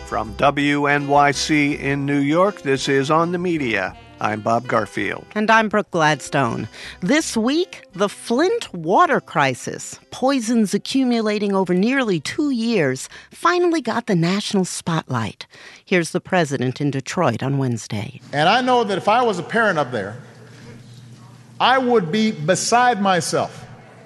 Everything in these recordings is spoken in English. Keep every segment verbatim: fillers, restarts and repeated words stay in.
From W N Y C in New York, this is On the Media. I'm Bob Garfield. And I'm Brooke Gladstone. This week, the Flint water crisis, poisons accumulating over nearly two years, finally got the national spotlight. Here's the president in Detroit on Wednesday. And I know that if I was a parent up there, I would be beside myself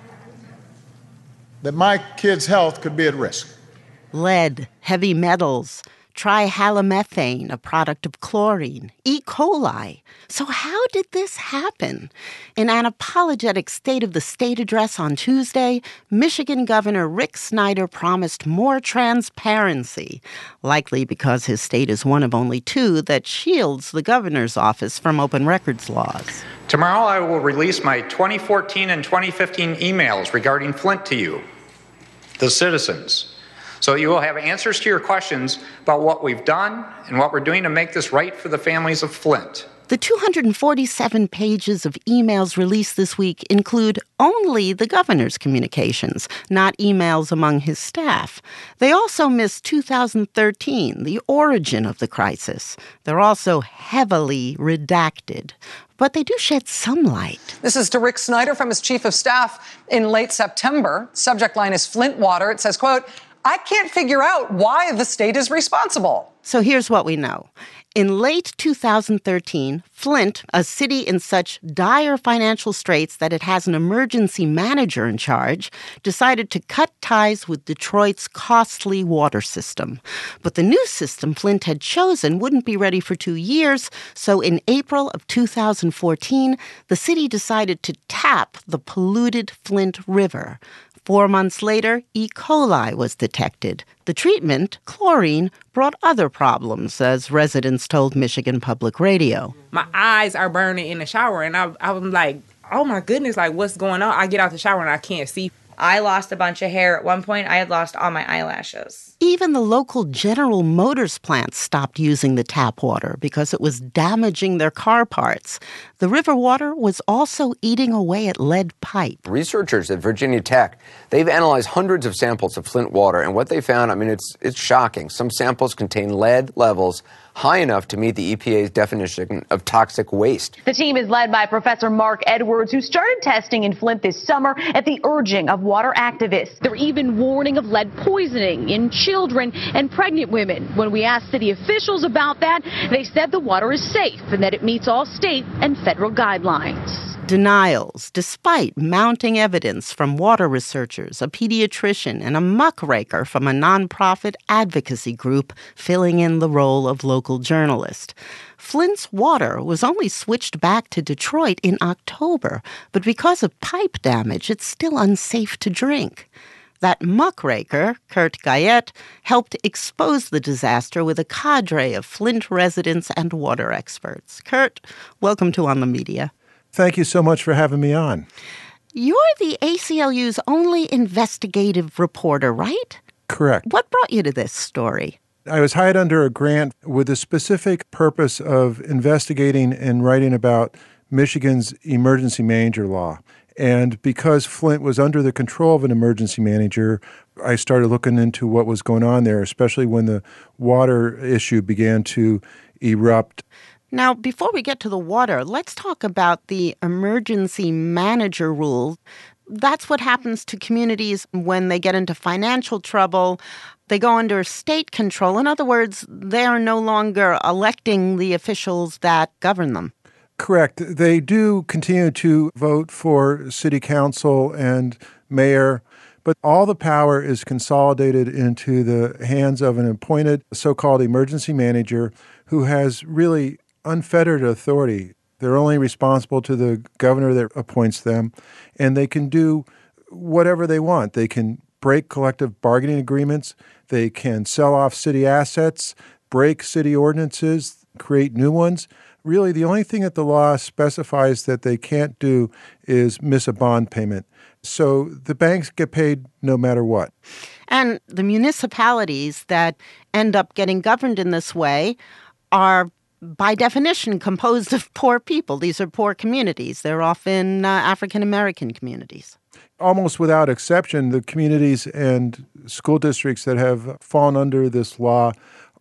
that my kid's health could be at risk. Lead, heavy metals, trihalomethane, a product of chlorine, E. coli. So how did this happen? In an apologetic State of the State address on Tuesday, Michigan Governor Rick Snyder promised more transparency, likely because his state is one of only two that shields the governor's office from open records laws. Tomorrow I will release my twenty fourteen and twenty fifteen emails regarding Flint to you, the citizens. So you will have answers to your questions about what we've done and what we're doing to make this right for the families of Flint. The two hundred forty-seven pages of emails released this week include only the governor's communications, not emails among his staff. They also miss two thousand thirteen, the origin of the crisis. They're also heavily redacted. But they do shed some light. This is to Rick Snyder from his chief of staff in late September. Subject line is Flint water. It says, quote, I can't figure out why the state is responsible. So here's what we know. In late two thousand thirteen, Flint, a city in such dire financial straits that it has an emergency manager in charge, decided to cut ties with Detroit's costly water system. But the new system Flint had chosen wouldn't be ready for two years, so in April of two thousand fourteen, the city decided to tap the polluted Flint River. Four months later, E. coli was detected. The treatment, chlorine, brought other problems, as residents told Michigan Public Radio. My eyes are burning in the shower, and I, I'm like, oh my goodness, like what's going on? I get out the shower and I can't see. I lost a bunch of hair. At one point, I had lost all my eyelashes. Even the local General Motors plant stopped using the tap water because it was damaging their car parts. The river water was also eating away at lead pipe. Researchers at Virginia Tech, they've analyzed hundreds of samples of Flint water, and what they found, I mean, it's it's shocking. Some samples contain lead levels high enough to meet the E P A's definition of toxic waste. The team is led by Professor Mark Edwards, who started testing in Flint this summer at the urging of water activists. They're even warning of lead poisoning in children and pregnant women. When we asked city officials about that, they said the water is safe and that it meets all state and federal guidelines. Denials, despite mounting evidence from water researchers, a pediatrician, and a muckraker from a nonprofit advocacy group filling in the role of local journalist. Flint's water was only switched back to Detroit in October, but because of pipe damage, it's still unsafe to drink. That muckraker, Kurt Guyette, helped expose the disaster with a cadre of Flint residents and water experts. Kurt, welcome to On the Media. Thank you so much for having me on. You're the A C L U's only investigative reporter, right? Correct. What brought you to this story? I was hired under a grant with the specific purpose of investigating and writing about Michigan's emergency manager law. And because Flint was under the control of an emergency manager, I started looking into what was going on there, especially when the water issue began to erupt. Now, before we get to the water, let's talk about the emergency manager rule. That's what happens to communities when they get into financial trouble. They go under state control. In other words, they are no longer electing the officials that govern them. Correct. They do continue to vote for city council and mayor, but all the power is consolidated into the hands of an appointed so-called emergency manager who has really unfettered authority. They're only responsible to the governor that appoints them, and they can do whatever they want. They can break collective bargaining agreements. They can sell off city assets, break city ordinances, create new ones. Really, the only thing that the law specifies that they can't do is miss a bond payment. So the banks get paid no matter what. And the municipalities that end up getting governed in this way are, by definition, composed of poor people. These are poor communities. They're often uh, African-American communities. Almost without exception, the communities and school districts that have fallen under this law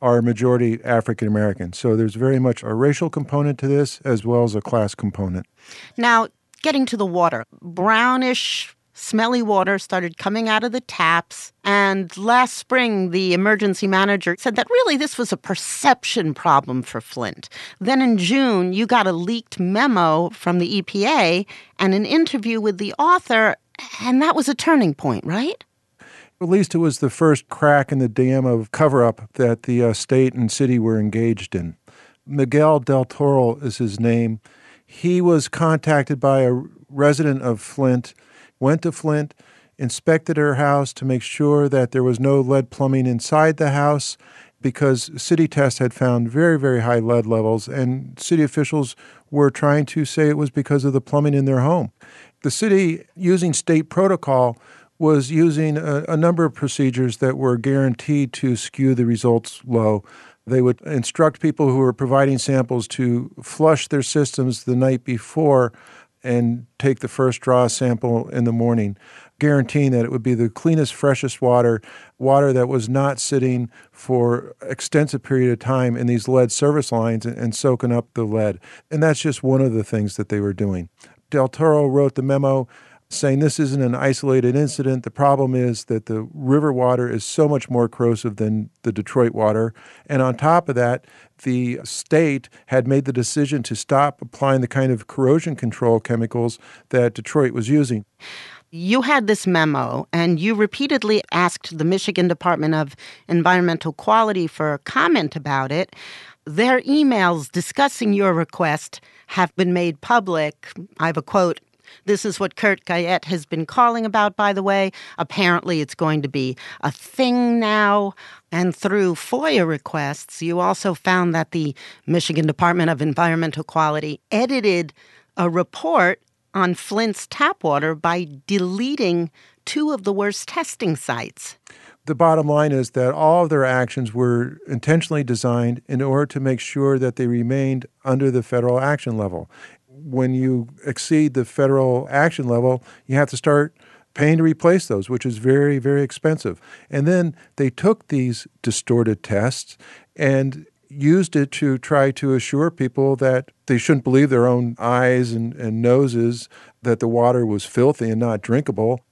are majority African American. So there's very much a racial component to this as well as a class component. Now, getting to the water, brownish, smelly water started coming out of the taps. And last spring, the emergency manager said that really this was a perception problem for Flint. Then in June, you got a leaked memo from the E P A and an interview with the author, and that was a turning point, right? At least it was the first crack in the dam of cover-up that the uh, state and city were engaged in. Miguel Del Toro is his name. He was contacted by a resident of Flint, went to Flint, inspected her house to make sure that there was no lead plumbing inside the house because city tests had found very, very high lead levels, and city officials were trying to say it was because of the plumbing in their home. The city, using state protocol, was using a, a number of procedures that were guaranteed to skew the results low. They would instruct people who were providing samples to flush their systems the night before and take the first draw sample in the morning, guaranteeing that it would be the cleanest, freshest water, water that was not sitting for extensive period of time in these lead service lines and, and soaking up the lead. And that's just one of the things that they were doing. Del Toro wrote the memo saying this isn't an isolated incident. The problem is that the river water is so much more corrosive than the Detroit water. And on top of that, the state had made the decision to stop applying the kind of corrosion control chemicals that Detroit was using. You had this memo, and you repeatedly asked the Michigan Department of Environmental Quality for a comment about it. Their emails discussing your request have been made public. I have a quote. This is what Kurt Guyette has been calling about, by the way. Apparently it's going to be a thing now. And through FOIA requests, you also found that the Michigan Department of Environmental Quality edited a report on Flint's tap water by deleting two of the worst testing sites. The bottom line is that all of their actions were intentionally designed in order to make sure that they remained under the federal action level. When you exceed the federal action level, you have to start paying to replace those, which is very, very expensive. And then they took these distorted tests and used it to try to assure people that they shouldn't believe their own eyes and, and noses, that the water was filthy and not drinkable.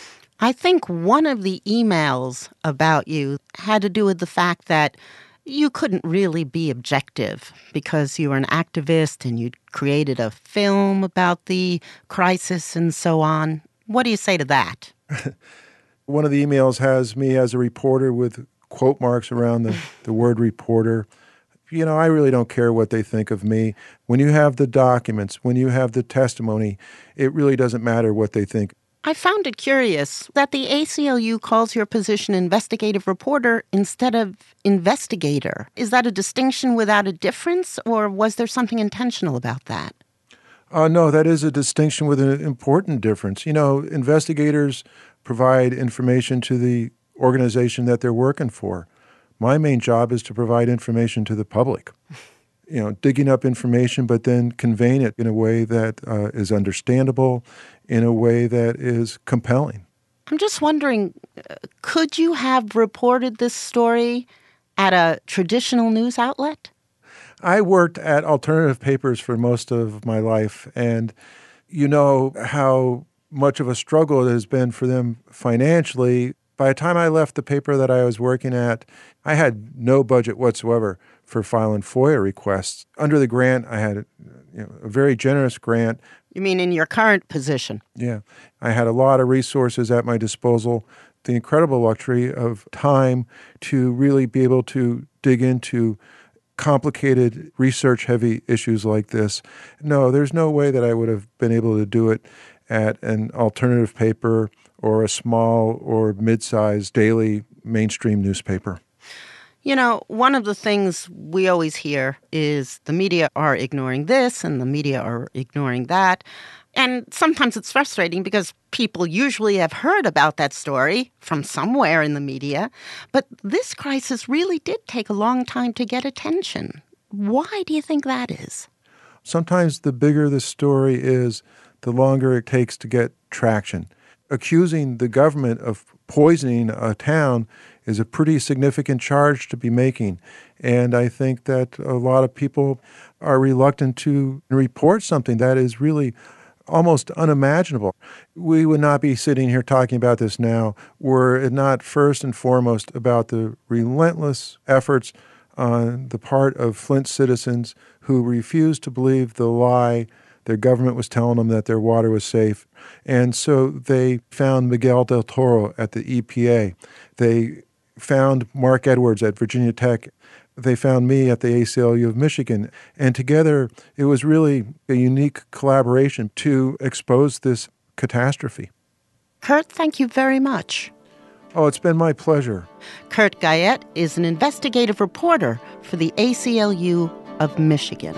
I think one of the emails about you had to do with the fact that you couldn't really be objective because you were an activist and you'd created a film about the crisis and so on. What do you say to that? One of the emails has me as a reporter with quote marks around the, the word reporter. You know, I really don't care what they think of me. When you have the documents, when you have the testimony, it really doesn't matter what they think. I found it curious that the A C L U calls your position investigative reporter instead of investigator. Is that a distinction without a difference, or was there something intentional about that? Uh, no, that is a distinction with an important difference. You know, investigators provide information to the organization that they're working for. My main job is to provide information to the public. You know, digging up information, but then conveying it in a way that uh, is understandable, in a way that is compelling. I'm just wondering, uh, could you have reported this story at a traditional news outlet? I worked at alternative papers for most of my life, and you know how much of a struggle it has been for them financially. By the time I left the paper that I was working at, I had no budget whatsoever for filing FOIA requests. Under the grant, I had you know, a very generous grant. You mean in your current position? Yeah. I had a lot of resources at my disposal, the incredible luxury of time to really be able to dig into complicated, research-heavy issues like this. No, there's no way that I would have been able to do it at an alternative paper or a small or mid-sized daily mainstream newspaper. You know, one of the things we always hear is the media are ignoring this and the media are ignoring that. And sometimes it's frustrating because people usually have heard about that story from somewhere in the media. But this crisis really did take a long time to get attention. Why do you think that is? Sometimes the bigger the story is, the longer it takes to get traction. Accusing the government of poisoning a town is a pretty significant charge to be making. And I think that a lot of people are reluctant to report something that is really almost unimaginable. We would not be sitting here talking about this now were it not first and foremost about the relentless efforts on the part of Flint citizens who refused to believe the lie their government was telling them that their water was safe. And so they found Miguel del Toro at the E P A. They found Mark Edwards at Virginia Tech. They found me at the A C L U of Michigan. And together, it was really a unique collaboration to expose this catastrophe. Kurt, thank you very much. Oh, it's been my pleasure. Kurt Guyette is an investigative reporter for the A C L U of Michigan.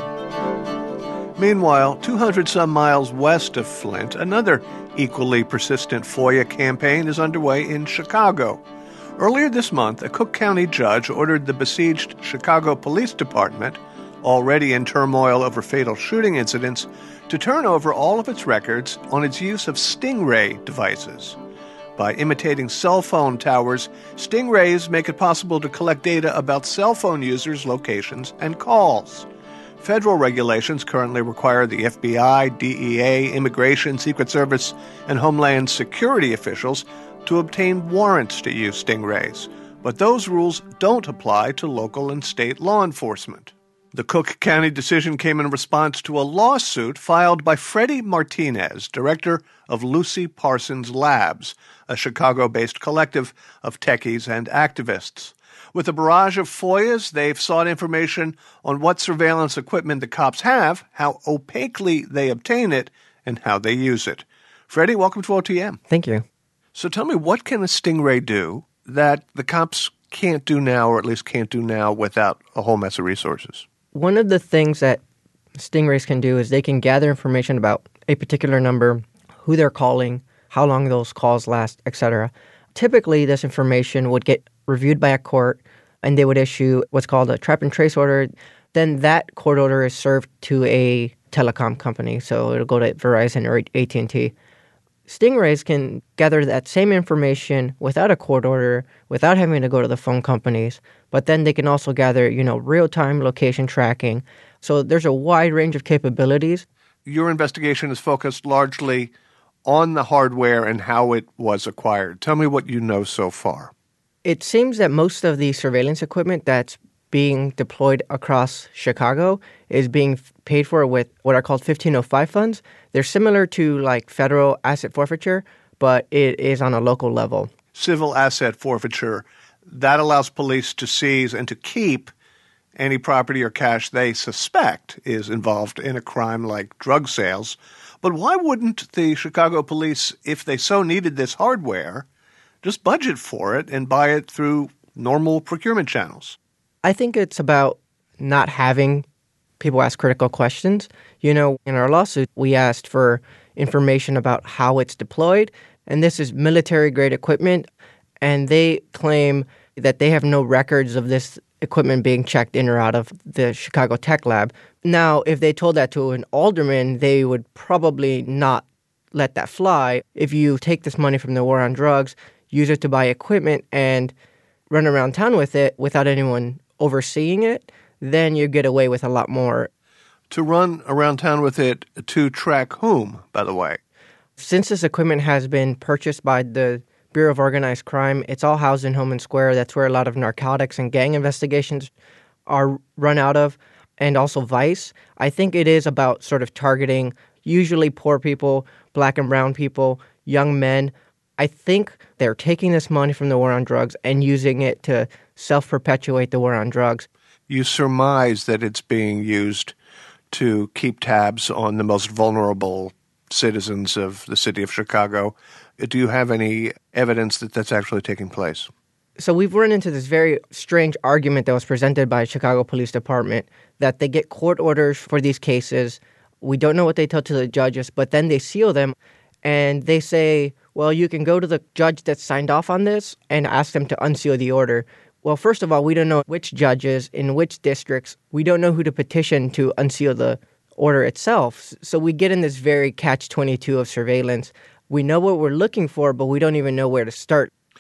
Meanwhile, two hundred some miles west of Flint, another equally persistent FOIA campaign is underway in Chicago. Earlier this month, a Cook County judge ordered the besieged Chicago Police Department, already in turmoil over fatal shooting incidents, to turn over all of its records on its use of Stingray devices. By imitating cell phone towers, Stingrays make it possible to collect data about cell phone users' locations and calls. Federal regulations currently require the F B I, D E A, Immigration, Secret Service, and Homeland Security officials to obtain warrants to use Stingrays, but those rules don't apply to local and state law enforcement. The Cook County decision came in response to a lawsuit filed by Freddie Martinez, director of Lucy Parsons Labs, a Chicago-based collective of techies and activists. With a barrage of FOIAs, they've sought information on what surveillance equipment the cops have, how opaquely they obtain it, and how they use it. Freddie, welcome to O T M. Thank you. So tell me, what can a Stingray do that the cops can't do now, or at least can't do now without a whole mess of resources? One of the things that Stingrays can do is they can gather information about a particular number, who they're calling, how long those calls last, et cetera. Typically, this information would get reviewed by a court, and they would issue what's called a trap and trace order. Then that court order is served to a telecom company, so it'll go to Verizon or A T and T. Stingrays can gather that same information without a court order, without having to go to the phone companies, but then they can also gather, you know, real-time location tracking. So there's a wide range of capabilities. Your investigation is focused largely on the hardware and how it was acquired. Tell me what you know so far. It seems that most of the surveillance equipment that's being deployed across Chicago is being paid for with what are called fifteen oh five funds. They're similar to like federal asset forfeiture, but it is on a local level. Civil asset forfeiture, that allows police to seize and to keep any property or cash they suspect is involved in a crime like drug sales. But why wouldn't the Chicago police, if they so needed this hardware, just budget for it and buy it through normal procurement channels? I think it's about not having people ask critical questions. You know, in our lawsuit, we asked for information about how it's deployed, and this is military-grade equipment, and they claim that they have no records of this equipment being checked in or out of the Chicago Tech Lab. Now, if they told that to an alderman, they would probably not let that fly. If you take this money from the war on drugs, use it to buy equipment, and run around town with it without anyone overseeing it, then you get away with a lot more. To run around town with it to track whom, by the way? Since this equipment has been purchased by the Bureau of Organized Crime, it's all housed in Homan Square. That's where a lot of narcotics and gang investigations are run out of, and also Vice. I think it is about sort of targeting usually poor people, black and brown people, young men. I think they're taking this money from the war on drugs and using it to self-perpetuate the war on drugs. You surmise that it's being used to keep tabs on the most vulnerable citizens of the city of Chicago. Do you have any evidence that that's actually taking place? So we've run into this very strange argument that was presented by Chicago Police Department that they get court orders for these cases. We don't know what they tell to the judges, but then they seal them and they say, well, you can go to the judge that signed off on this and ask them to unseal the order. Well, first of all, we don't know which judges in which districts. We don't know who to petition to unseal the order itself. So we get in this very catch twenty-two of surveillance. We know what we're looking for, but we don't even know where to start.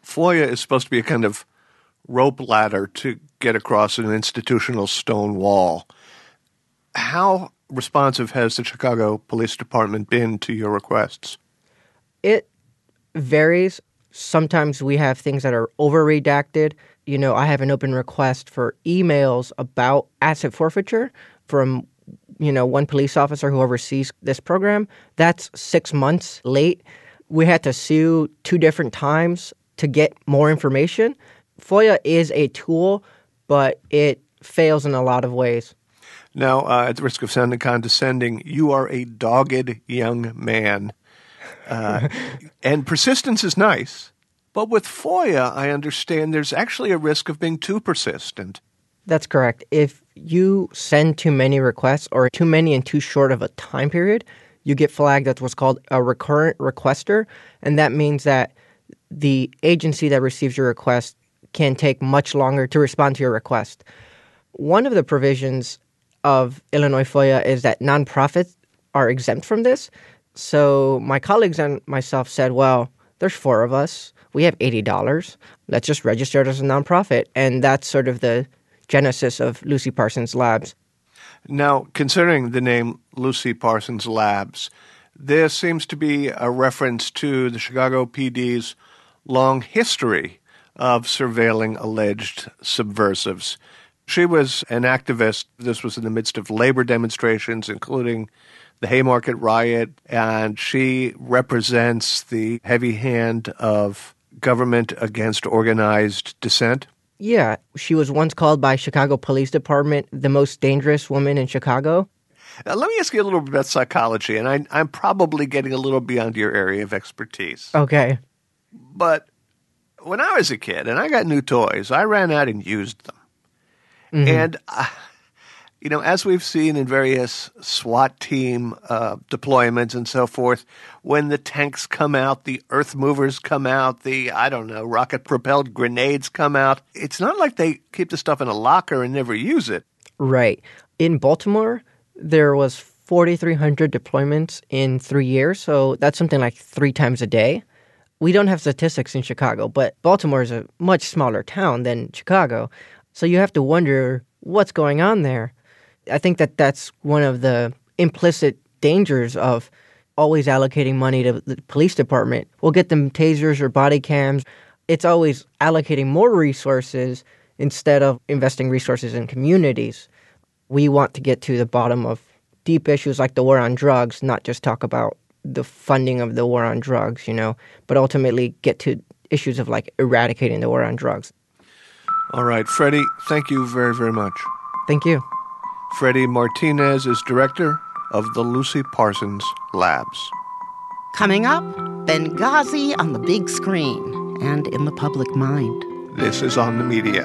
FOIA is supposed to be a kind of rope ladder to get across an institutional stone wall. How responsive has the Chicago Police Department been to your requests? It varies. Sometimes we have things that are over-redacted. You know, I have an open request for emails about asset forfeiture from, you know, one police officer who oversees this program. That's six months late. We had to sue two different times to get more information. FOIA is a tool, but it fails in a lot of ways. Now, uh, at the risk of sounding condescending, you are a dogged young man. Uh, and persistence is nice. But with FOIA, I understand there's actually a risk of being too persistent. That's correct. If you send too many requests or too many in too short of a time period, you get flagged as what's called a recurrent requester. And that means that the agency that receives your request can take much longer to respond to your request. One of the provisions of Illinois FOIA is that nonprofits are exempt from this. So my colleagues and myself said, well, there's four of us. We have eighty dollars. Let's just register it as a nonprofit. And that's sort of the genesis of Lucy Parsons Labs. Now, considering the name Lucy Parsons Labs, there seems to be a reference to the Chicago P D's long history of surveilling alleged subversives. She was an activist. This was in the midst of labor demonstrations, including the Haymarket riot, and she represents the heavy hand of government against organized dissent. Yeah, she was once called by Chicago Police Department the most dangerous woman in Chicago. Now, let me ask you a little bit about psychology, and I, I'm probably getting a little beyond your area of expertise. Okay. But when I was a kid and I got new toys, I ran out and used them. Mm-hmm. And, uh, you know, as we've seen in various SWAT team uh, deployments and so forth, when the tanks come out, the earth movers come out, the, I don't know, rocket-propelled grenades come out, it's not like they keep the stuff in a locker and never use it. Right. In Baltimore, there was forty-three hundred deployments in three years, so that's something like three times a day. We don't have statistics in Chicago, but Baltimore is a much smaller town than Chicago. So you have to wonder what's going on there. I think that that's one of the implicit dangers of always allocating money to the police department. We'll get them tasers or body cams. It's always allocating more resources instead of investing resources in communities. We want to get to the bottom of deep issues like the war on drugs, not just talk about the funding of the war on drugs, you know, but ultimately get to issues of like eradicating the war on drugs. All right, Freddie, thank you very, very much. Thank you. Freddie Martinez is director of the Lucy Parsons Labs. Coming up, Benghazi on the big screen and in the public mind. This is On the Media.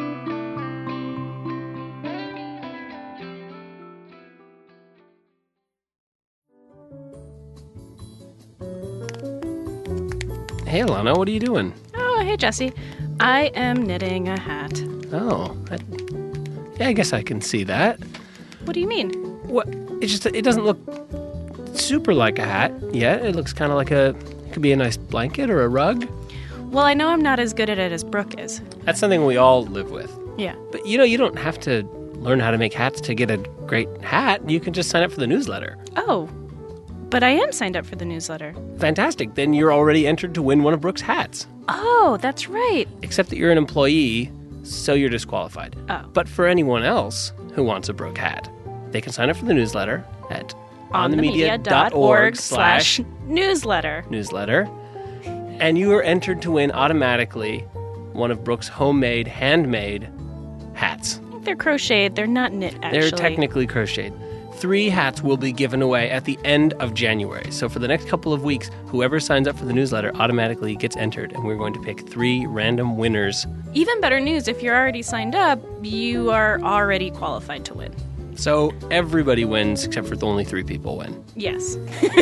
Hey, Alana, what are you doing? Oh, hey, Jesse. I am knitting a hat. Oh, I, yeah, I guess I can see that. What do you mean? What? It just it doesn't look super like a hat yet. It looks kind of like a it could be a nice blanket or a rug. Well, I know I'm not as good at it as Brooke is. That's something we all live with. Yeah. But you know, you don't have to learn how to make hats to get a great hat. You can just sign up for the newsletter. Oh. But I am signed up for the newsletter. Fantastic. Then you're already entered to win one of Brooke's hats. Oh, that's right. Except that you're an employee, so you're disqualified. Oh. But for anyone else who wants a Brooke hat, they can sign up for the newsletter at onthemedia.org slash newsletter. Newsletter. And you are entered to win automatically one of Brooke's homemade, handmade hats. They're crocheted. They're not knit, actually. They're technically crocheted. Three hats will be given away at the end of January. So for the next couple of weeks, whoever signs up for the newsletter automatically gets entered, and we're going to pick three random winners. Even better news, if you're already signed up, you are already qualified to win. So everybody wins, except for only three people win. Yes.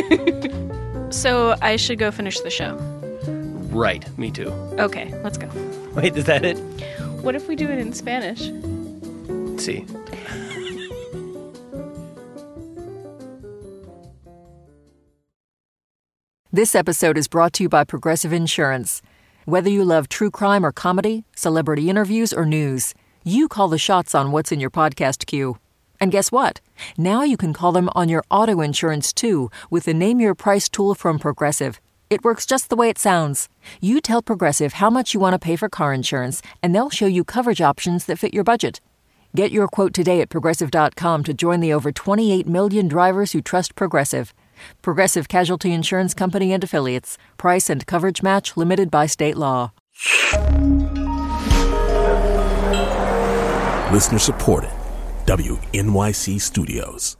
So I should go finish the show. Right, me too. Okay, let's go. Wait, is that it? What if we do it in Spanish? Let's see. This episode is brought to you by Progressive Insurance. Whether you love true crime or comedy, celebrity interviews or news, you call the shots on what's in your podcast queue. And guess what? Now you can call them on your auto insurance too with the Name Your Price tool from Progressive. It works just the way it sounds. You tell Progressive how much you want to pay for car insurance, and they'll show you coverage options that fit your budget. Get your quote today at Progressive dot com to join the over twenty-eight million drivers who trust Progressive. Progressive Casualty Insurance Company and Affiliates. Price and coverage match limited by state law. Listener supported. W N Y C Studios.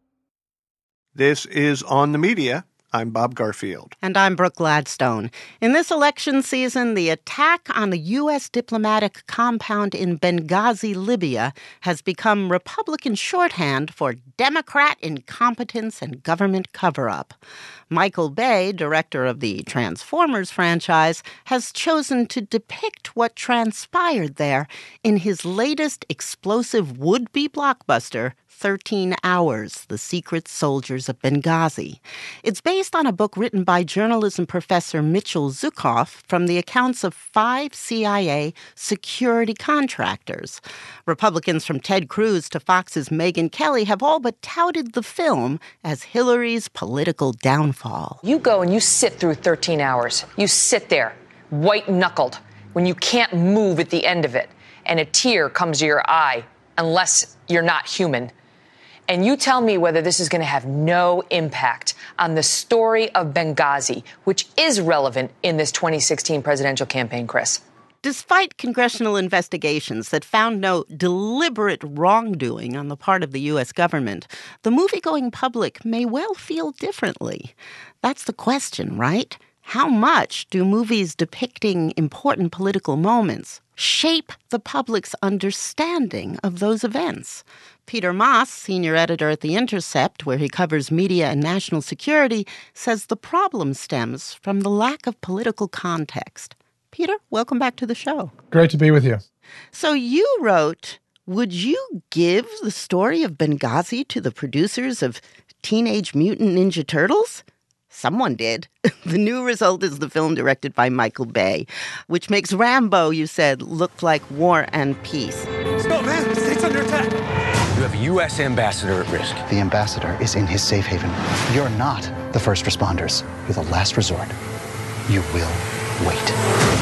This is On the Media. I'm Bob Garfield. And I'm Brooke Gladstone. In this election season, the attack on the U S diplomatic compound in Benghazi, Libya, has become Republican shorthand for Democrat incompetence and government cover-up. Michael Bay, director of the Transformers franchise, has chosen to depict what transpired there in his latest explosive would-be blockbuster, thirteen hours, The Secret Soldiers of Benghazi. It's based on a book written by journalism professor Mitchell Zuckoff from the accounts of five C I A security contractors. Republicans from Ted Cruz to Fox's Megyn Kelly have all but touted the film as Hillary's political downfall. You go and you sit through thirteen hours. You sit there, white-knuckled, when you can't move at the end of it, and a tear comes to your eye, unless you're not human. And you tell me whether this is going to have no impact on the story of Benghazi, which is relevant in this twenty sixteen presidential campaign, Chris. Despite congressional investigations that found no deliberate wrongdoing on the part of the U S government, the movie-going public may well feel differently. That's the question, right? How much do movies depicting important political moments shape the public's understanding of those events? Peter Moss, senior editor at The Intercept, where he covers media and national security, says the problem stems from the lack of political context. Peter, welcome back to the show. Great to be with you. So you wrote, would you give the story of Benghazi to the producers of Teenage Mutant Ninja Turtles? Someone did. The new result is the film directed by Michael Bay, which makes Rambo, you said, look like War and Peace. Stop, man. The state's under attack. You have a U S ambassador at risk. The ambassador is in his safe haven. You're not the first responders. You're the last resort. You will wait.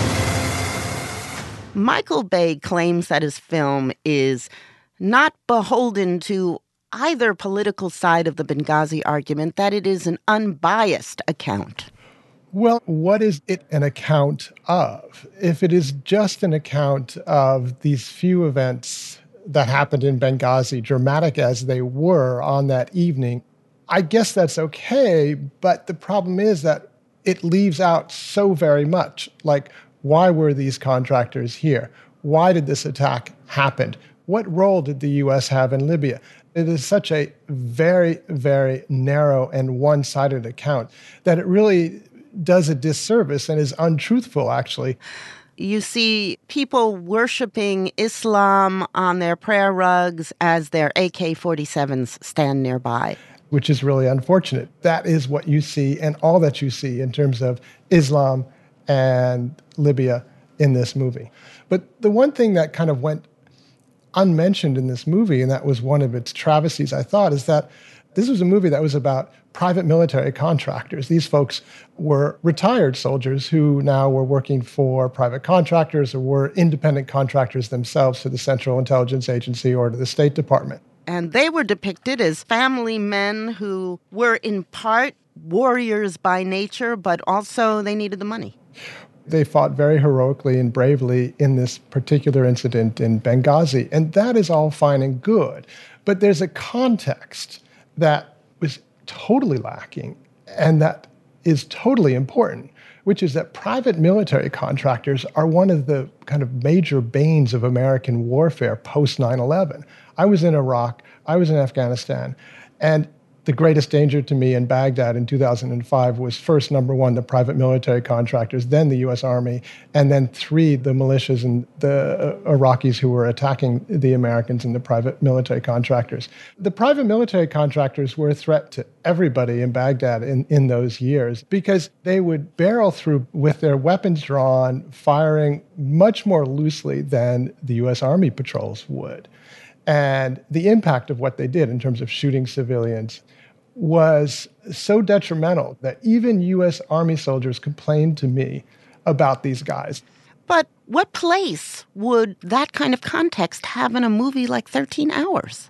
Michael Bay claims that his film is not beholden to either political side of the Benghazi argument, that it is an unbiased account. Well, what is it an account of? If it is just an account of these few events that happened in Benghazi, dramatic as they were on that evening, I guess that's okay, but the problem is that it leaves out so very much. Like, why were these contractors here? Why did this attack happen? What role did the U S have in Libya? It is such a very, very narrow and one-sided account that it really does a disservice and is untruthful, actually. You see people worshiping Islam on their prayer rugs as their A K forty-sevens stand nearby. Which is really unfortunate. That is what you see and all that you see in terms of Islam and Libya in this movie. But the one thing that kind of went unmentioned in this movie, and that was one of its travesties, I thought, is that this was a movie that was about private military contractors. These folks were retired soldiers who now were working for private contractors or were independent contractors themselves to the Central Intelligence Agency or to the State Department. And they were depicted as family men who were in part warriors by nature, but also they needed the money. They fought very heroically and bravely in this particular incident in Benghazi, and that is all fine and good. But there's a context that was totally lacking and that is totally important, which is that private military contractors are one of the kind of major banes of American warfare post nine eleven. I was in Iraq, I was in Afghanistan, and The greatest danger to me in Baghdad in two thousand five was first, number one, the private military contractors, then the U S Army, and then three, the militias and the uh, Iraqis who were attacking the Americans and the private military contractors. The private military contractors were a threat to everybody in Baghdad in, in those years because they would barrel through with their weapons drawn, firing much more loosely than the U S Army patrols would. And the impact of what they did in terms of shooting civilians was so detrimental that even U S Army soldiers complained to me about these guys. But what place would that kind of context have in a movie like thirteen hours?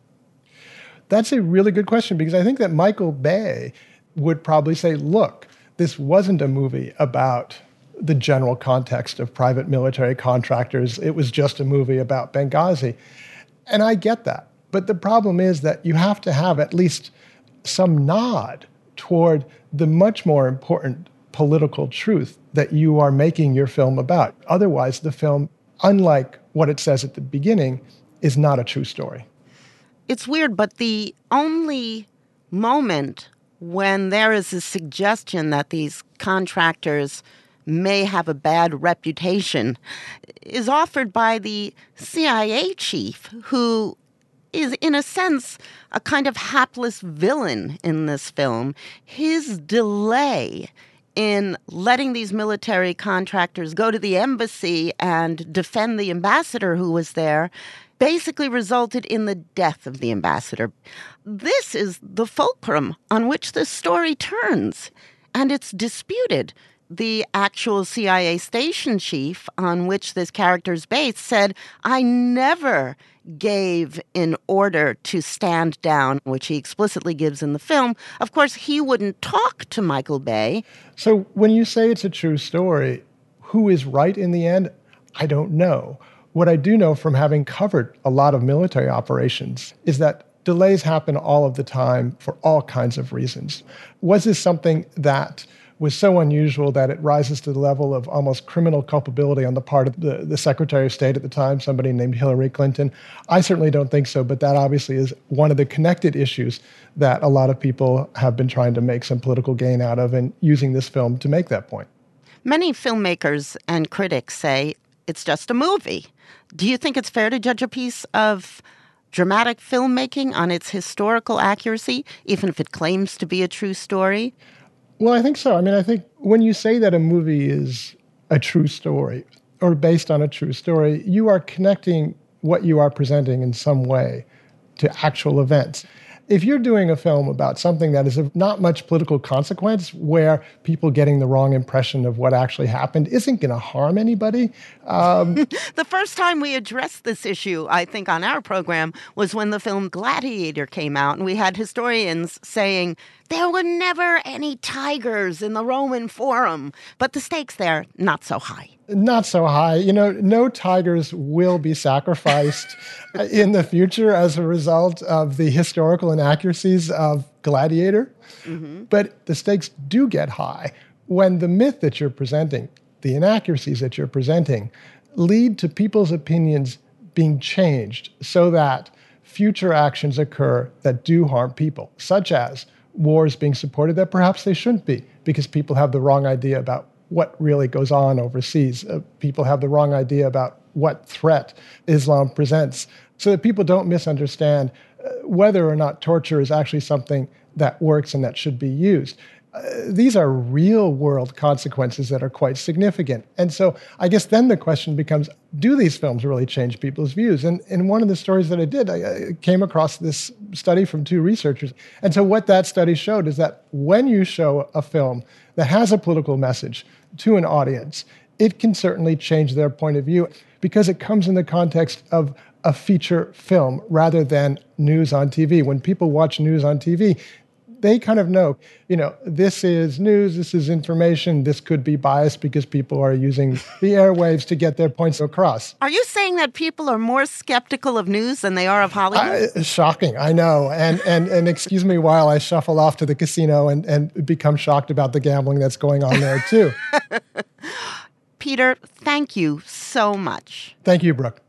That's a really good question because I think that Michael Bay would probably say, look, this wasn't a movie about the general context of private military contractors. It was just a movie about Benghazi. And I get that. But the problem is that you have to have at least some nod toward the much more important political truth that you are making your film about. Otherwise, the film, unlike what it says at the beginning, is not a true story. It's weird, but the only moment when there is a suggestion that these contractors may have a bad reputation is offered by the C I A chief, who is, in a sense, a kind of hapless villain in this film. His delay in letting these military contractors go to the embassy and defend the ambassador who was there basically resulted in the death of the ambassador. This is the fulcrum on which the story turns, and it's disputed. The actual C I A station chief on which this character is based said, I never gave an order to stand down, which he explicitly gives in the film. Of course, he wouldn't talk to Michael Bay. So when you say it's a true story, who is right in the end? I don't know. What I do know from having covered a lot of military operations is that delays happen all of the time for all kinds of reasons. Was this something that was so unusual that it rises to the level of almost criminal culpability on the part of the, the Secretary of State at the time, somebody named Hillary Clinton? I certainly don't think so, but that obviously is one of the connected issues that a lot of people have been trying to make some political gain out of and using this film to make that point. Many filmmakers and critics say it's just a movie. Do you think it's fair to judge a piece of dramatic filmmaking on its historical accuracy, even if it claims to be a true story? Well, I think so. I mean, I think when you say that a movie is a true story or based on a true story, you are connecting what you are presenting in some way to actual events. If you're doing a film about something that is of not much political consequence, where people getting the wrong impression of what actually happened isn't going to harm anybody. Um, the first time we addressed this issue, I think, on our program was when the film Gladiator came out, and we had historians saying there were never any tigers in the Roman Forum, but the stakes there, not so high. Not so high. You know, no tigers will be sacrificed in the future as a result of the historical inaccuracies of Gladiator. Mm-hmm. But the stakes do get high when the myth that you're presenting, the inaccuracies that you're presenting, lead to people's opinions being changed so that future actions occur that do harm people, such as wars being supported that perhaps they shouldn't be because people have the wrong idea about what really goes on overseas. Uh, people have the wrong idea about what threat Islam presents, so that people don't misunderstand uh, whether or not torture is actually something that works and that should be used. Uh, these are real-world consequences that are quite significant. And so I guess then the question becomes, do these films really change people's views? And in one of the stories that I did, I, I came across this study from two researchers. And so what that study showed is that when you show a film that has a political message to an audience, it can certainly change their point of view because it comes in the context of a feature film rather than news on T V. When people watch news on T V, they kind of know, you know, this is news, this is information, this could be biased because people are using the airwaves to get their points across. Are you saying that people are more skeptical of news than they are of Hollywood? I, shocking, I know. And, and and excuse me while I shuffle off to the casino and, and become shocked about the gambling that's going on there too. Peter, thank you so much. Thank you, Brooke.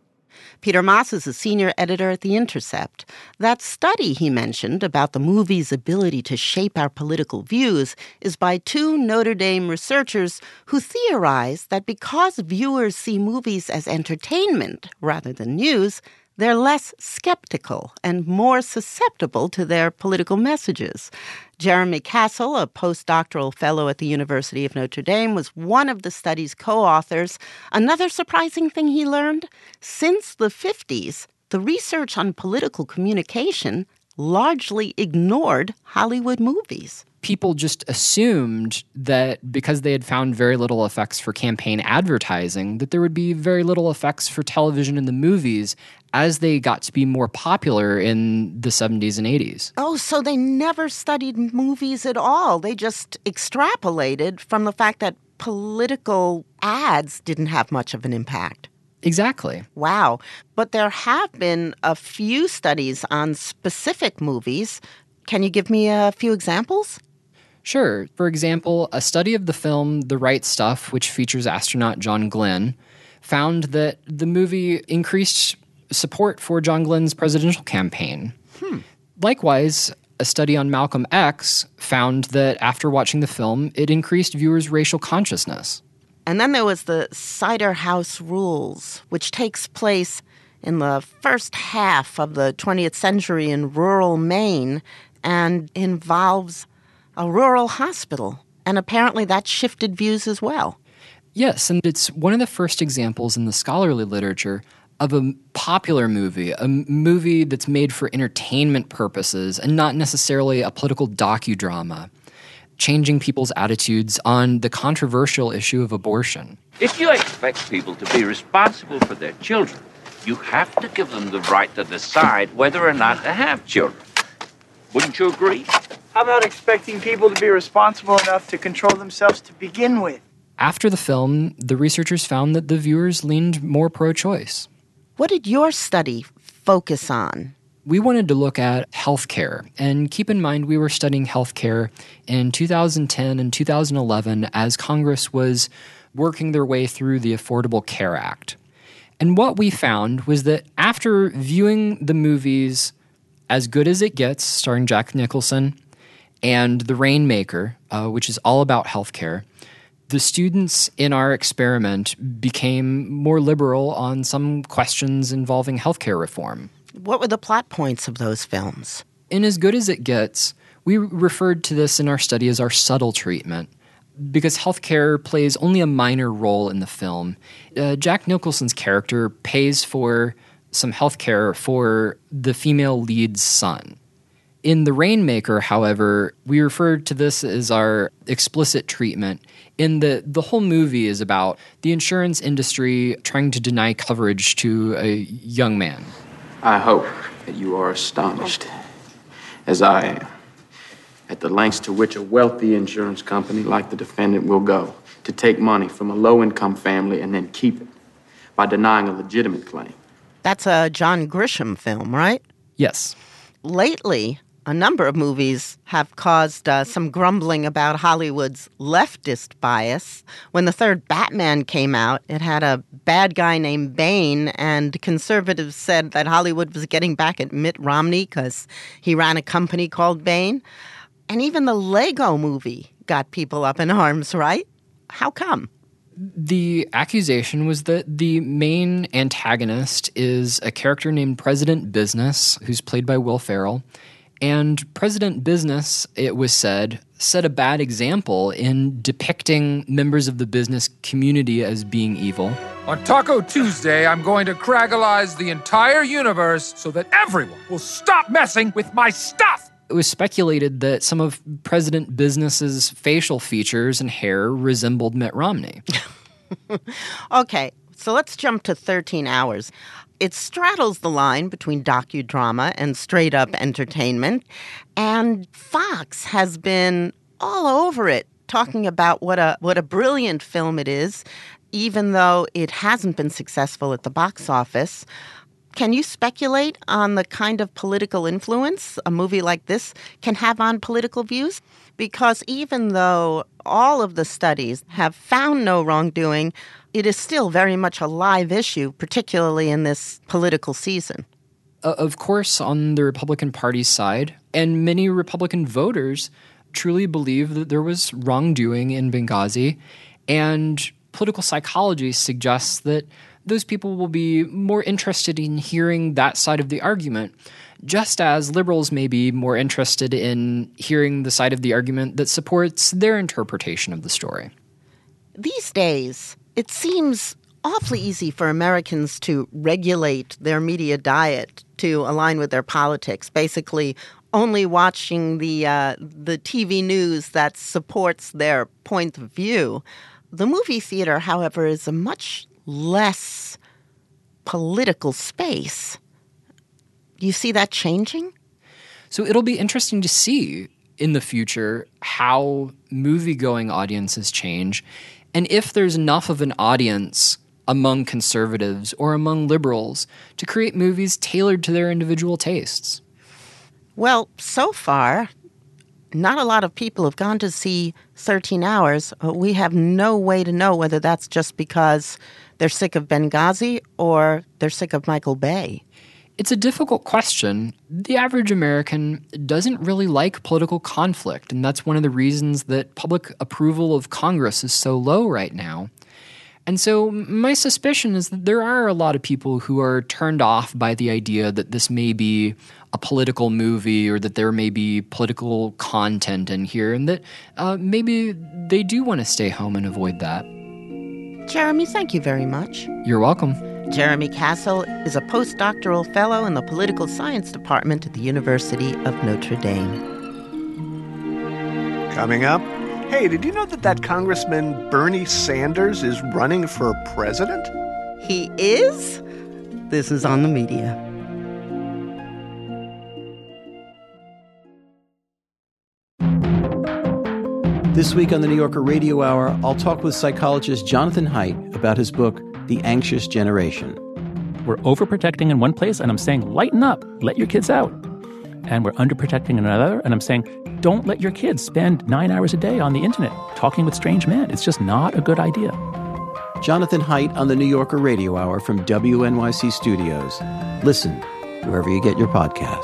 Peter Moss is a senior editor at The Intercept. That study he mentioned about the movie's ability to shape our political views is by two Notre Dame researchers who theorize that because viewers see movies as entertainment rather than news, they're less skeptical and more susceptible to their political messages. Jeremy Castle, a postdoctoral fellow at the University of Notre Dame, was one of the study's co-authors. Another surprising thing he learned, since the fifties, the research on political communication largely ignored Hollywood movies. People just assumed that because they had found very little effects for campaign advertising, that there would be very little effects for television and the movies as they got to be more popular in the seventies and eighties. Oh, so they never studied movies at all. They just extrapolated from the fact that political ads didn't have much of an impact. Exactly. Wow. But there have been a few studies on specific movies. Can you give me a few examples? Sure. For example, a study of the film The Right Stuff, which features astronaut John Glenn, found that the movie increased support for John Glenn's presidential campaign. Hmm. Likewise, a study on Malcolm X found that after watching the film, it increased viewers' racial consciousness. And then there was the Cider House Rules, which takes place in the first half of the twentieth century in rural Maine and involves a rural hospital. And apparently that shifted views as well. Yes, and it's one of the first examples in the scholarly literature of a popular movie, a movie that's made for entertainment purposes and not necessarily a political docudrama, changing people's attitudes on the controversial issue of abortion. If you expect people to be responsible for their children, you have to give them the right to decide whether or not to have children. Wouldn't you agree? How about expecting people to be responsible enough to control themselves to begin with? After the film, the researchers found that the viewers leaned more pro-choice. What did your study focus on? We wanted to look at healthcare, and keep in mind we were studying healthcare in two thousand ten and two thousand eleven as Congress was working their way through the Affordable Care Act. And what we found was that after viewing the movies As Good as It Gets, starring Jack Nicholson, and The Rainmaker, uh, which is all about healthcare, the students in our experiment became more liberal on some questions involving healthcare reform. What were the plot points of those films? In As Good as It Gets, we referred to this in our study as our subtle treatment, because healthcare plays only a minor role in the film. Uh, Jack Nicholson's character pays for some healthcare for the female lead's son. In The Rainmaker, however, we referred to this as our explicit treatment, in that the whole movie is about the insurance industry trying to deny coverage to a young man. I hope that you are astonished, as I am, at the lengths to which a wealthy insurance company like the defendant will go to take money from a low-income family and then keep it by denying a legitimate claim. That's a John Grisham film, right? Yes. Lately, a number of movies have caused uh, some grumbling about Hollywood's leftist bias. When the third Batman came out, it had a bad guy named Bane, and conservatives said that Hollywood was getting back at Mitt Romney because he ran a company called Bane. And even the Lego movie got people up in arms, right? How come? The accusation was that the main antagonist is a character named President Business, who's played by Will Ferrell. And President Business, it was said, set a bad example in depicting members of the business community as being evil. On Taco Tuesday, I'm going to Kraggleize the entire universe so that everyone will stop messing with my stuff! It was speculated that some of President Business's facial features and hair resembled Mitt Romney. Okay, so let's jump to thirteen hours. It straddles the line between docudrama and straight-up entertainment, and Fox has been all over it, talking about what a what a brilliant film it is, even though it hasn't been successful at the box office. Can you speculate on the kind of political influence a movie like this can have on political views? Because even though all of the studies have found no wrongdoing, it is still very much a live issue, particularly in this political season. Uh, of course, on the Republican Party's side, and many Republican voters truly believe that there was wrongdoing in Benghazi, and political psychology suggests that those people will be more interested in hearing that side of the argument, just as liberals may be more interested in hearing the side of the argument that supports their interpretation of the story. These days, it seems awfully easy for Americans to regulate their media diet to align with their politics, basically only watching the uh, the T V news that supports their point of view. The movie theater, however, is a much less political space. Do you see that changing? So it'll be interesting to see in the future how movie-going audiences change, and if there's enough of an audience among conservatives or among liberals to create movies tailored to their individual tastes. Well, so far, not a lot of people have gone to see thirteen hours. We have no way to know whether that's just because they're sick of Benghazi or they're sick of Michael Bay. It's a difficult question. The average American doesn't really like political conflict, and that's one of the reasons that public approval of Congress is so low right now. And so my suspicion is that there are a lot of people who are turned off by the idea that this may be a political movie or that there may be political content in here, and that uh, maybe they do want to stay home and avoid that. Jeremy, thank you very much. You're welcome. Jeremy Castle is a postdoctoral fellow in the political science department at the University of Notre Dame. Coming up, hey, did you know that that Congressman Bernie Sanders is running for president? He is? This is On the Media. This week on the New Yorker Radio Hour, I'll talk with psychologist Jonathan Haidt about his book, The Anxious Generation. We're overprotecting in one place, and I'm saying, lighten up, let your kids out. And we're underprotecting in another, and I'm saying, don't let your kids spend nine hours a day on the internet talking with strange men. It's just not a good idea. Jonathan Haidt on the New Yorker Radio Hour from W N Y C Studios. Listen wherever you get your podcasts.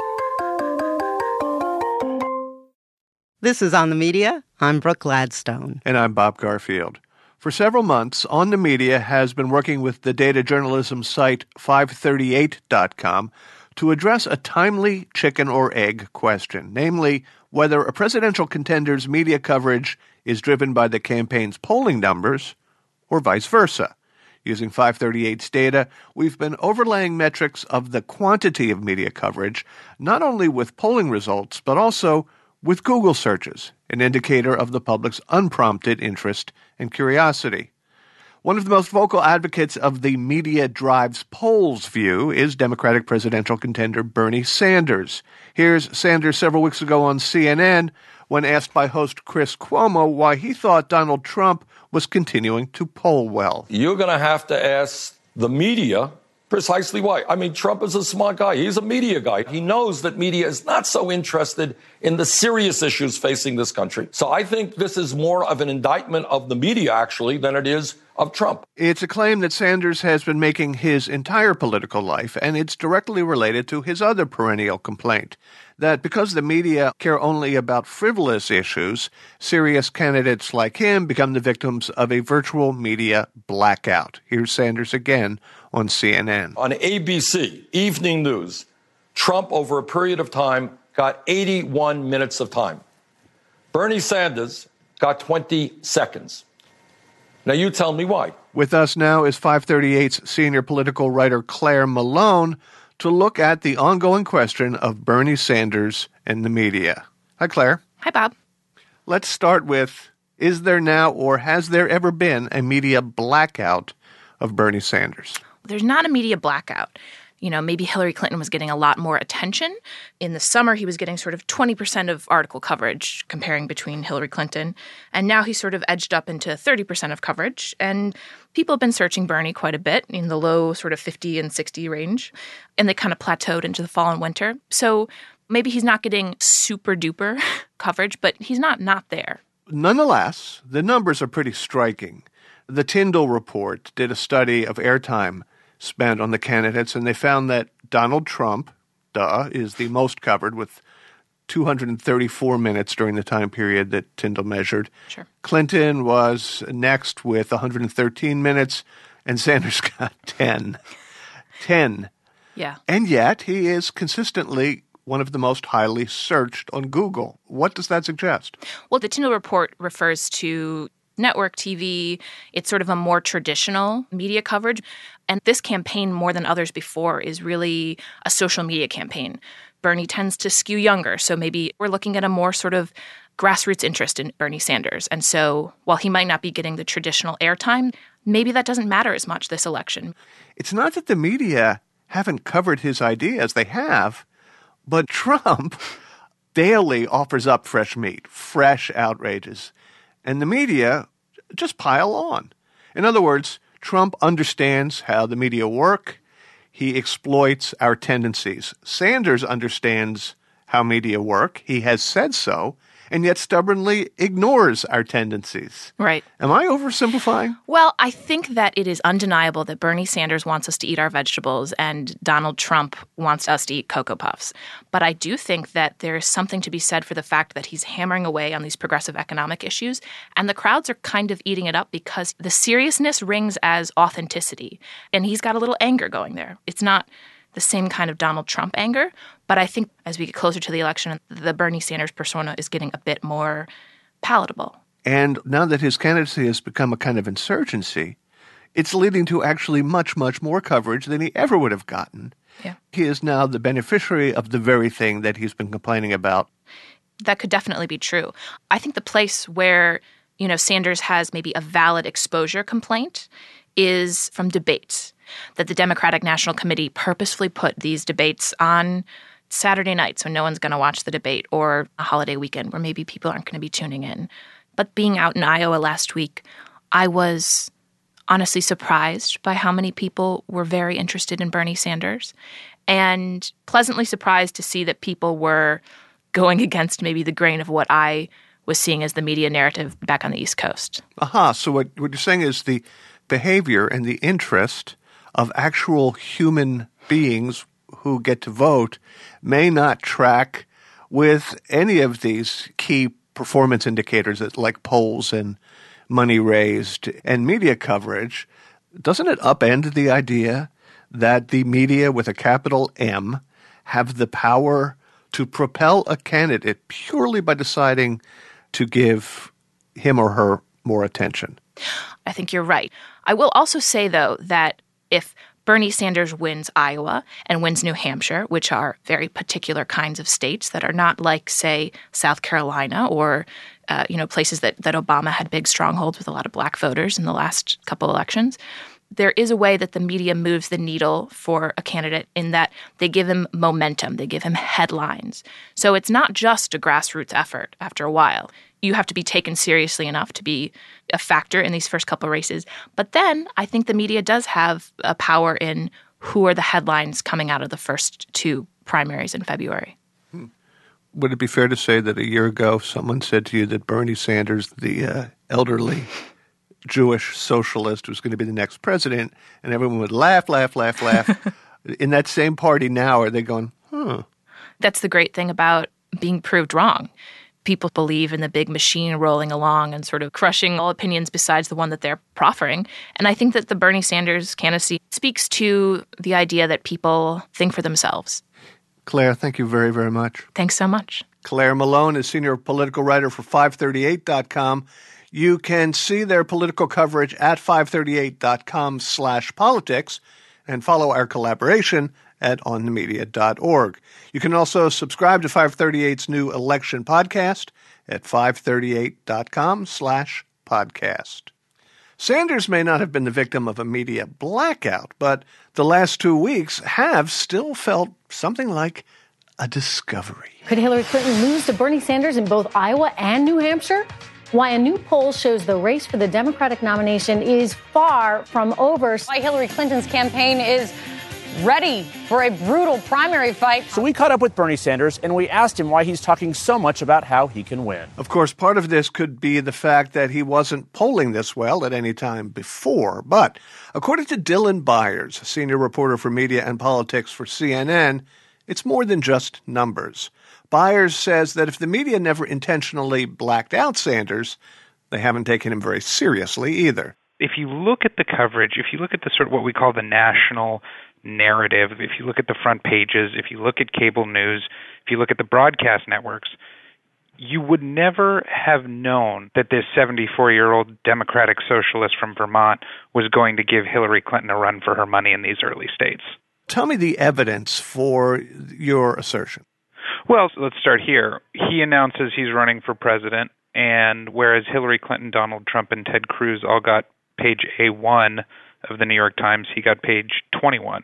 This is On the Media. I'm Brooke Gladstone. And I'm Bob Garfield. For several months, On the Media has been working with the data journalism site five thirty-eight dot com to address a timely chicken or egg question, namely whether a presidential contender's media coverage is driven by the campaign's polling numbers or vice versa. Using five thirty-eight's data, we've been overlaying metrics of the quantity of media coverage, not only with polling results, but also with Google searches, an indicator of the public's unprompted interest and curiosity. One of the most vocal advocates of the media drives polls view is Democratic presidential contender Bernie Sanders. Here's Sanders several weeks ago on C N N when asked by host Chris Cuomo why he thought Donald Trump was continuing to poll well. You're going to have to ask the media precisely why. I mean, Trump is a smart guy. He's a media guy. He knows that media is not so interested in the serious issues facing this country. So I think this is more of an indictment of the media, actually, than it is of Trump. It's a claim that Sanders has been making his entire political life, and it's directly related to his other perennial complaint, that because the media care only about frivolous issues, serious candidates like him become the victims of a virtual media blackout. Here's Sanders again on C N N. On A B C, Evening News, Trump, over a period of time, got eighty-one minutes of time. Bernie Sanders got twenty seconds. Now, you tell me why. With us now is five thirty-eight's senior political writer Claire Malone to look at the ongoing question of Bernie Sanders and the media. Hi, Claire. Hi, Bob. Let's start with, is there now or has there ever been a media blackout of Bernie Sanders? There's not a media blackout. You know, maybe Hillary Clinton was getting a lot more attention. In the summer, he was getting sort of twenty percent of article coverage comparing between Hillary Clinton. And now he's sort of edged up into thirty percent of coverage. And people have been searching Bernie quite a bit in the low sort of fifty and sixty range. And they kind of plateaued into the fall and winter. So maybe he's not getting super duper coverage, but he's not not there. Nonetheless, the numbers are pretty striking. The Tyndall Report did a study of airtime spent on the candidates, and they found that Donald Trump, duh, is the most covered with two hundred thirty-four minutes during the time period that Tyndall measured. Sure. Clinton was next with one hundred thirteen minutes, and Sanders got ten. ten. Yeah. And yet he is consistently one of the most highly searched on Google. What does that suggest? Well, the Tyndall Report refers to network T V. It's sort of a more traditional media coverage. And this campaign, more than others before, is really a social media campaign. Bernie tends to skew younger, so maybe we're looking at a more sort of grassroots interest in Bernie Sanders. And so while he might not be getting the traditional airtime, maybe that doesn't matter as much this election. It's not that the media haven't covered his ideas. They have. But Trump daily offers up fresh meat, fresh outrages. And the media just pile on. In other words, Trump understands how the media work. He exploits our tendencies. Sanders understands how media work. He has said so, and yet stubbornly ignores our tendencies. Right. Am I oversimplifying? Well, I think that it is undeniable that Bernie Sanders wants us to eat our vegetables and Donald Trump wants us to eat Cocoa Puffs. But I do think that there is something to be said for the fact that he's hammering away on these progressive economic issues, and the crowds are kind of eating it up because the seriousness rings as authenticity. And he's got a little anger going there. It's not the same kind of Donald Trump anger. But I think as we get closer to the election, the Bernie Sanders persona is getting a bit more palatable. And now that his candidacy has become a kind of insurgency, it's leading to actually much, much more coverage than he ever would have gotten. Yeah. He is now the beneficiary of the very thing that he's been complaining about. That could definitely be true. I think the place where, you know, Sanders has maybe a valid exposure complaint is from debates, that the Democratic National Committee purposefully put these debates on Saturday night so no one's going to watch the debate, or a holiday weekend where maybe people aren't going to be tuning in. But being out in Iowa last week, I was honestly surprised by how many people were very interested in Bernie Sanders, and pleasantly surprised to see that people were going against maybe the grain of what I was seeing as the media narrative back on the East Coast. Aha, so what, what you're saying is the behavior and the interest of actual human beings who get to vote may not track with any of these key performance indicators like polls and money raised and media coverage. Doesn't it upend the idea that the media with a capital M have the power to propel a candidate purely by deciding to give him or her more attention? I think you're right. I will also say, though, that if Bernie Sanders wins Iowa and wins New Hampshire, which are very particular kinds of states that are not like, say, South Carolina or, uh, you know, places that, that Obama had big strongholds with a lot of black voters in the last couple elections, there is a way that the media moves the needle for a candidate in that they give him momentum, they give him headlines. So it's not just a grassroots effort after a while. You have to be taken seriously enough to be a factor in these first couple races. But then I think the media does have a power in who are the headlines coming out of the first two primaries in February. Hmm. Would it be fair to say that a year ago someone said to you that Bernie Sanders, the uh, elderly Jewish socialist, was going to be the next president, and everyone would laugh, laugh, laugh, laugh. In that same party now, are they going, huh? That's the great thing about being proved wrong. People believe in the big machine rolling along and sort of crushing all opinions besides the one that they're proffering. And I think that the Bernie Sanders candidacy speaks to the idea that people think for themselves. Claire, thank you very, very much. Thanks so much. Claire Malone is senior political writer for five thirty-eight dot com. You can see their political coverage at five thirty-eight dot com slash politics and follow our collaboration at on the media dot org. You can also subscribe to five thirty-eight's new election podcast at five thirty-eight dot com slash podcast. Sanders may not have been the victim of a media blackout, but the last two weeks have still felt something like a discovery. Could Hillary Clinton lose to Bernie Sanders in both Iowa and New Hampshire? Why a new poll shows the race for the Democratic nomination is far from over. Why Hillary Clinton's campaign is ready for a brutal primary fight. So we caught up with Bernie Sanders and we asked him why he's talking so much about how he can win. Of course, part of this could be the fact that he wasn't polling this well at any time before. But according to Dylan Byers, senior reporter for media and politics for C N N, it's more than just numbers. Byers says that if the media never intentionally blacked out Sanders, they haven't taken him very seriously either. If you look at the coverage, if you look at the sort of what we call the national narrative, if you look at the front pages, if you look at cable news, if you look at the broadcast networks, you would never have known that this seventy-four-year-old Democratic socialist from Vermont was going to give Hillary Clinton a run for her money in these early states. Tell me the evidence for your assertion. Well, let's start here. He announces he's running for president, and whereas Hillary Clinton, Donald Trump, and Ted Cruz all got page A one of the New York Times, he got page twenty-one.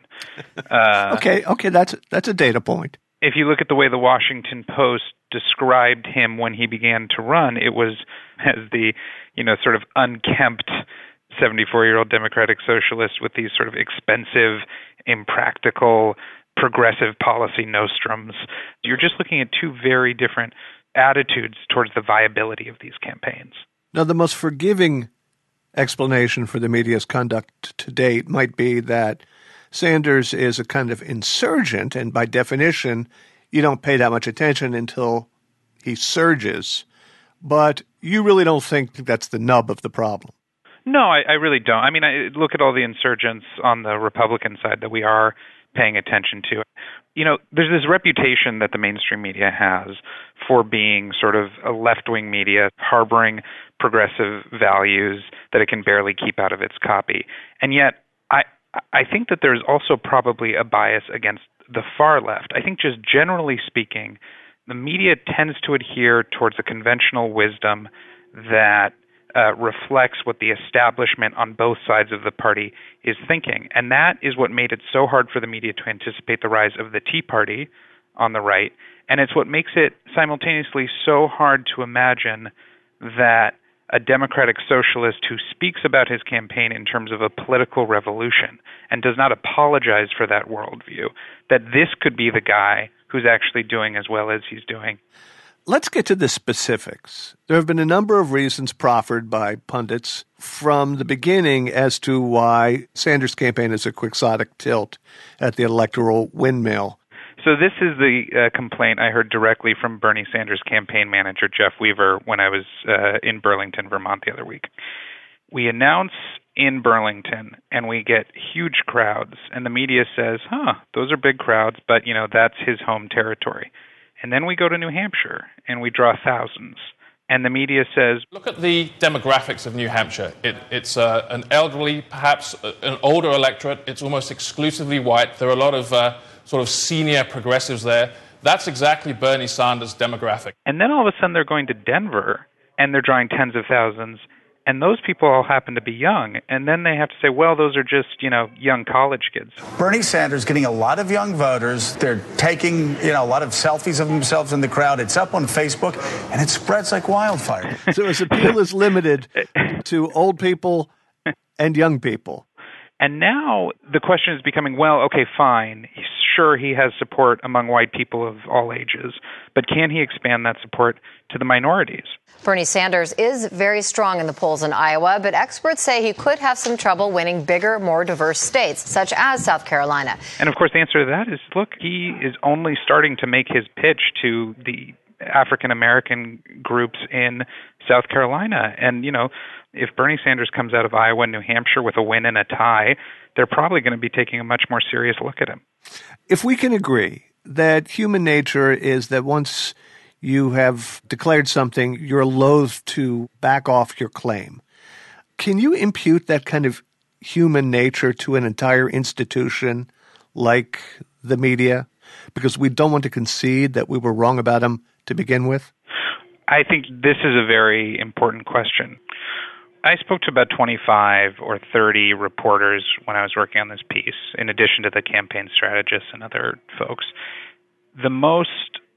Uh, okay, okay, that's that's a data point. If you look at the way the Washington Post described him when he began to run, it was as the, you know, sort of unkempt seventy-four-year-old Democratic socialist with these sort of expensive, impractical, progressive policy nostrums. You're just looking at two very different attitudes towards the viability of these campaigns. Now, the most forgiving explanation for the media's conduct to date might be that Sanders is a kind of insurgent, and by definition, you don't pay that much attention until he surges. But you really don't think that's the nub of the problem? No, I, I really don't. I mean, I look at all the insurgents on the Republican side that we are paying attention to. You know, there's this reputation that the mainstream media has for being sort of a left-wing media, harboring progressive values that it can barely keep out of its copy. And yet, I I think that there's also probably a bias against the far left. I think just generally speaking, the media tends to adhere towards a conventional wisdom that uh, reflects what the establishment on both sides of the party is thinking. And that is what made it so hard for the media to anticipate the rise of the Tea Party on the right. And it's what makes it simultaneously so hard to imagine that a democratic socialist who speaks about his campaign in terms of a political revolution and does not apologize for that worldview, that this could be the guy who's actually doing as well as he's doing. Let's get to the specifics. There have been a number of reasons proffered by pundits from the beginning as to why Sanders' campaign is a quixotic tilt at the electoral windmill. So this is the uh, complaint I heard directly from Bernie Sanders' campaign manager, Jeff Weaver, when I was uh, in Burlington, Vermont the other week. We announce in Burlington, and we get huge crowds, and the media says, huh, those are big crowds, but, you know, that's his home territory. And then we go to New Hampshire, and we draw thousands. And the media says, look at the demographics of New Hampshire. It, it's uh, an elderly, perhaps an older electorate. It's almost exclusively white. There are a lot of uh, sort of senior progressives there. That's exactly Bernie Sanders' demographic. And then all of a sudden they're going to Denver, and they're drawing tens of thousands. And those people all happen to be young. And then they have to say, well, those are just, you know, young college kids. Bernie Sanders getting a lot of young voters. They're taking, you know, a lot of selfies of themselves in the crowd. It's up on Facebook, and it spreads like wildfire. So his appeal is limited to old people and young people. And now the question is becoming, well, okay, fine. Sure, he has support among white people of all ages, but can he expand that support to the minorities? Bernie Sanders is very strong in the polls in Iowa, but experts say he could have some trouble winning bigger, more diverse states, such as South Carolina. And of course, the answer to that is, look, he is only starting to make his pitch to the African-American groups in South Carolina. And, you know, if Bernie Sanders comes out of Iowa and New Hampshire with a win and a tie, they're probably going to be taking a much more serious look at him. If we can agree that human nature is that once you have declared something, you're loath to back off your claim, can you impute that kind of human nature to an entire institution like the media? Because we don't want to concede that we were wrong about him to begin with? I think this is a very important question. I spoke to about twenty-five or thirty reporters when I was working on this piece, in addition to the campaign strategists and other folks. The most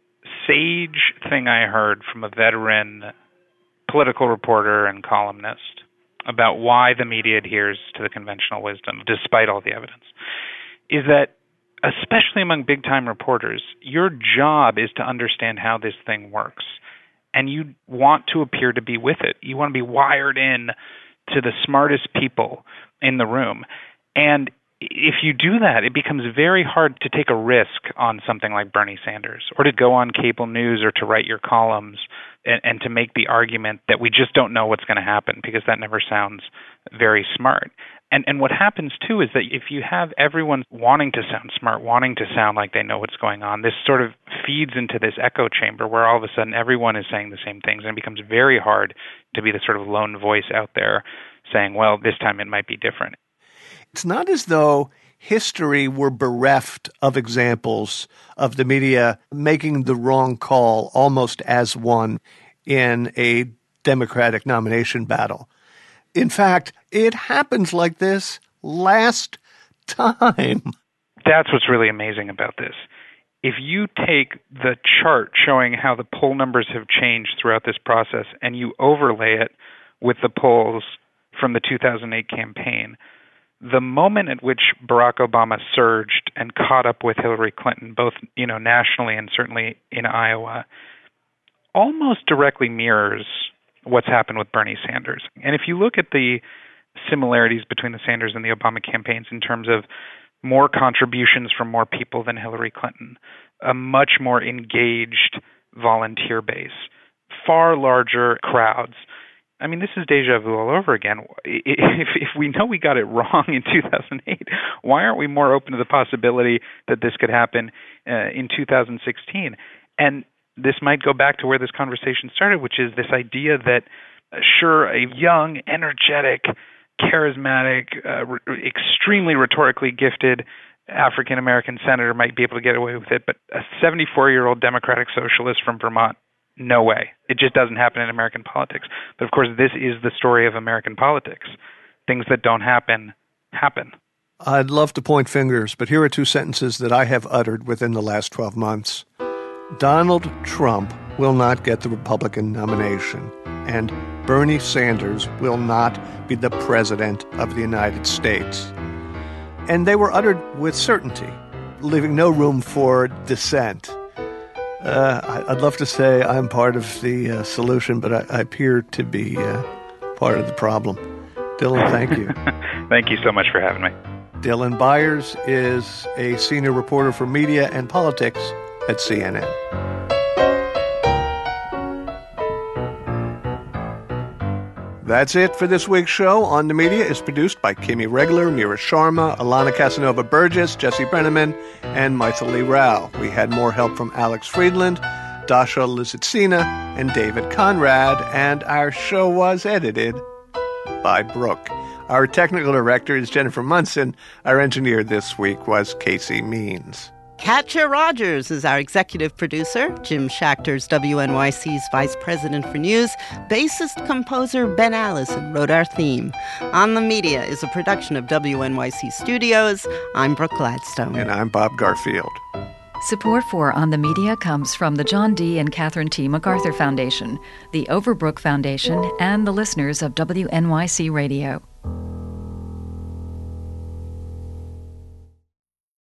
sage thing I heard from a veteran political reporter and columnist about why the media adheres to the conventional wisdom, despite all the evidence, is that especially among big-time reporters, your job is to understand how this thing works. And you want to appear to be with it. You want to be wired in to the smartest people in the room. And if you do that, it becomes very hard to take a risk on something like Bernie Sanders, or to go on cable news, or to write your columns and, and to make the argument that we just don't know what's going to happen, because that never sounds very smart. And and what happens, too, is that if you have everyone wanting to sound smart, wanting to sound like they know what's going on, this sort of feeds into this echo chamber where all of a sudden everyone is saying the same things, and it becomes very hard to be the sort of lone voice out there saying, well, this time it might be different. It's not as though history were bereft of examples of the media making the wrong call almost as won in a Democratic nomination battle. In fact, it happens like this last time. That's what's really amazing about this. If you take the chart showing how the poll numbers have changed throughout this process and you overlay it with the polls from the two thousand eight campaign, the moment at which Barack Obama surged and caught up with Hillary Clinton, both, you know, nationally and certainly in Iowa, almost directly mirrors what's happened with Bernie Sanders. And if you look at the similarities between the Sanders and the Obama campaigns in terms of more contributions from more people than Hillary Clinton, a much more engaged volunteer base, far larger crowds. I mean, this is deja vu all over again. If, if we know we got it wrong in two thousand eight, why aren't we more open to the possibility that this could happen uh, in two thousand sixteen? And this might go back to where this conversation started, which is this idea that, uh, sure, a young, energetic, charismatic, uh, re- extremely rhetorically gifted African-American senator might be able to get away with it, but a seventy-four-year-old Democratic socialist from Vermont, no way. It just doesn't happen in American politics. But, of course, this is the story of American politics. Things that don't happen, happen. I'd love to point fingers, but here are two sentences that I have uttered within the last twelve months. Donald Trump will not get the Republican nomination, and Bernie Sanders will not be the president of the United States. And they were uttered with certainty, leaving no room for dissent. Uh, I'd love to say I'm part of the uh, solution, but I, I appear to be uh, part of the problem. Dylan, thank you. Thank you so much for having me. Dylan Byers is a senior reporter for media and politics at C N N. That's it for this week's show. On the Media is produced by Kimmy Regler, Mira Sharma, Alana Casanova-Burgess, Jesse Brenneman, and Michael Lee Rao. We had more help from Alex Friedland, Dasha Lizitsina, and David Conrad, and our show was edited by Brooke. Our technical director is Jennifer Munson. Our engineer this week was Casey Means. Katja Rogers is our executive producer. Jim Schachter's W N Y C's vice president for news. Bassist-composer Ben Allison wrote our theme. On the Media is a production of W N Y C Studios. I'm Brooke Gladstone. And I'm Bob Garfield. Support for On the Media comes from the John D. and Catherine T. MacArthur Foundation, the Overbrook Foundation, and the listeners of W N Y C Radio.